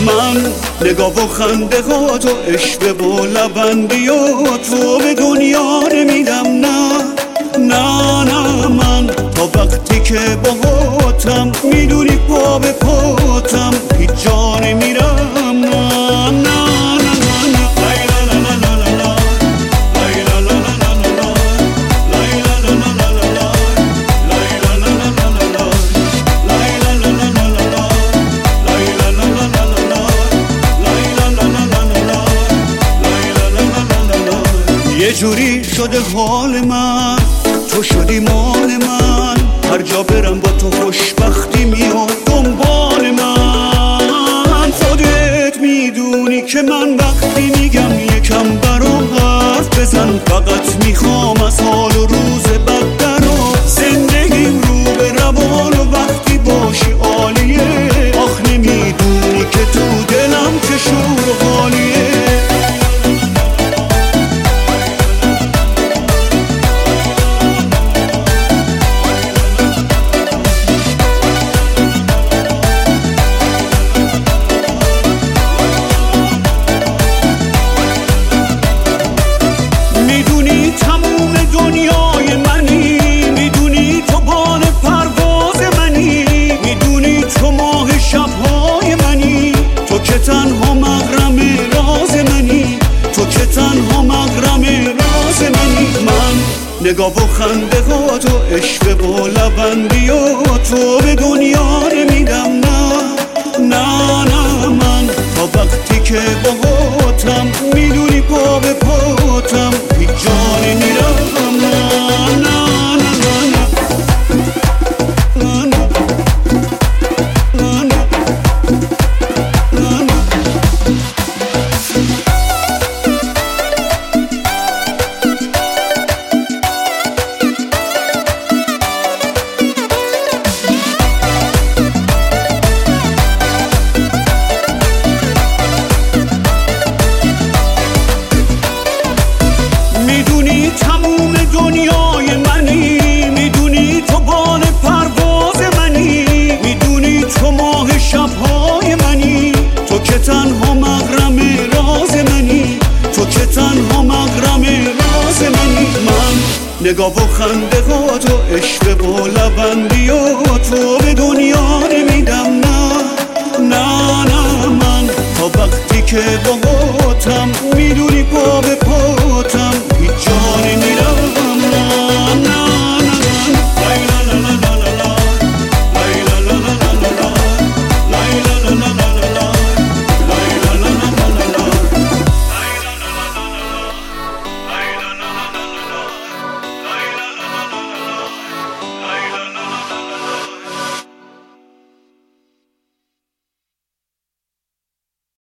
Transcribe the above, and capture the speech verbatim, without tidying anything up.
من نگاه و خنده ها تو، عشق و لبندی ها تو به دنیا نمیدم. نه نه نه من تا وقتی که باهاتم میدونی پا به پاتم هیچ جا نمیرم. نه نه یه جوری شده حال من، تو شدی مال من، هر جا برم با تو خوشبختی میاد دنبال من. خودت میدونی که من وقتی میگم یکم برام حرف بزن، فقط میخوام از حال و روز بد درا زندگیم رو به روان و وقتی باشی عالیه. آخ نمیدونی که تو دلم چه شور و حالیه. تنها مغرم راز منی، تو که تنها مغرم راز منی. من نگاه و خنده ها تو، عشق و لبندی ها تو به دنیا نمیدم. نه نه نه من تا وقتی که باهاتم میدونی پا به پاتم هیچ جا نمیرم. نه نه دنیای منی، میدونی تو بال پرواز منی، میدونی تو ماه شبهای منی، تو که تنها مغرم راز منی، تو که تنها مغرم راز منی. من نگاه و خنده ها تو، عشق و لبندی ها تو به دنیا